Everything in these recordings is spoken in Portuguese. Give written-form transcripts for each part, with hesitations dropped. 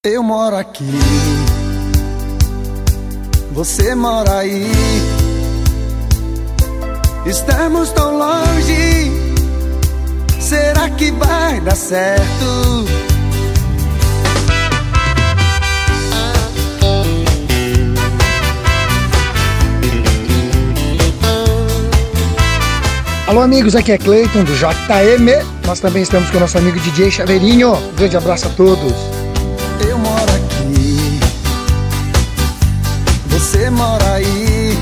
Eu moro aqui, você mora aí. Estamos tão longe, será que vai dar certo? Alô amigos, aqui é Cleiton do JM. Nós também estamos com o nosso amigo DJ Chaveirinho. Um grande abraço a todos. Eu moro aqui, você mora aí.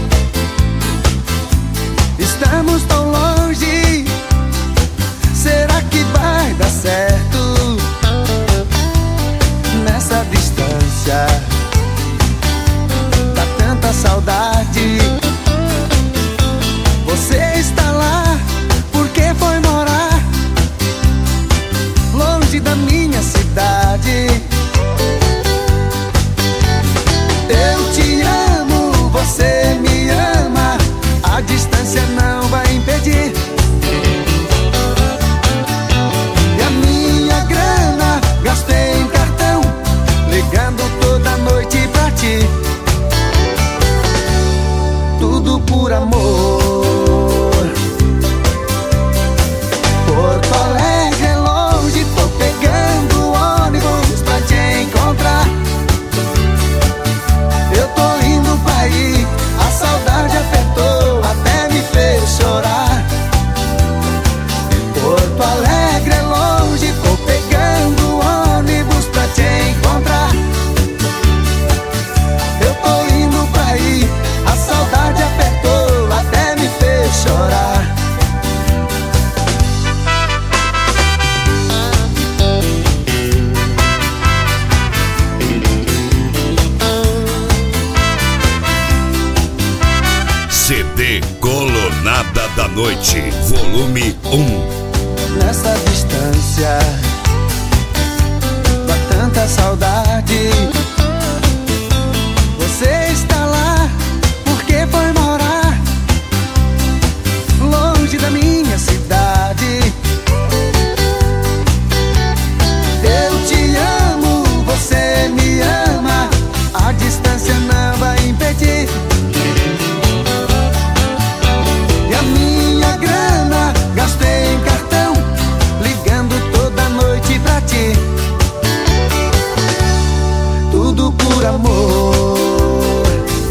Estamos tão longe, será que vai dar certo? Nessa distância, dá tanta saudade. Você está lá, porque foi morar longe da minha cidade. Eu te amo, você me ama, a distância não vai impedir. E a minha grana gastei em cartão, ligando toda noite pra ti. Tudo por amor. Porto Alegre é longe, tô pegando ônibus pra te encontrar. Eu tô indo pra aí, a saudade apertou, até me fez chorar. Porto Alegre é longe, tô pegando ônibus pra te encontrar. Eu tô indo pra aí, a saudade apertou, até me fez chorar. CD Colonada da Noite, volume 1. Nessa distância, dá tanta saudade. Você está lá, porque foi morar longe da minha cidade. Eu te amo, você me ama, a distância não vai impedir. E a minha grana gastei em cartão, ligando toda noite pra ti. Tudo por amor.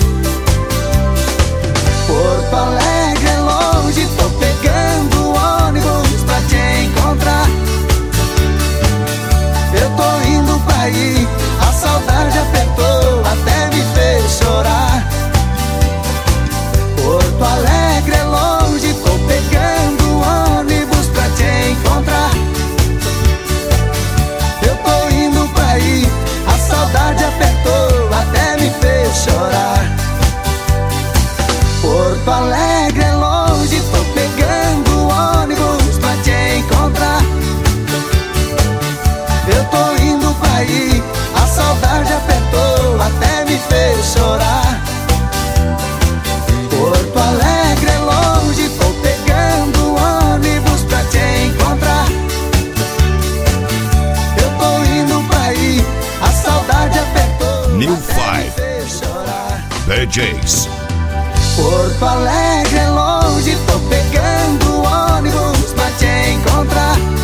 Porto Alegre é longe, tô pegando ônibus pra te encontrar. Eu tô indo pra aí, a saudade apertou, até me fez chorar. Porto Alegre é longe, tô pegando ônibus pra te encontrar. Eu tô indo pra aí, a saudade apertou, até me fez chorar. Porto Alegre é longe, tô pegando ônibus pra te encontrar. Eu tô indo pra aí, a saudade apertou, até me fez chorar. Porto Alegre é longe, tô pegando ônibus pra te encontrar. Eu tô indo pra aí, a saudade apertou, New até me Five fez chorar. DJs. Porto Alegre é longe, tô pegando ônibus pra te encontrar.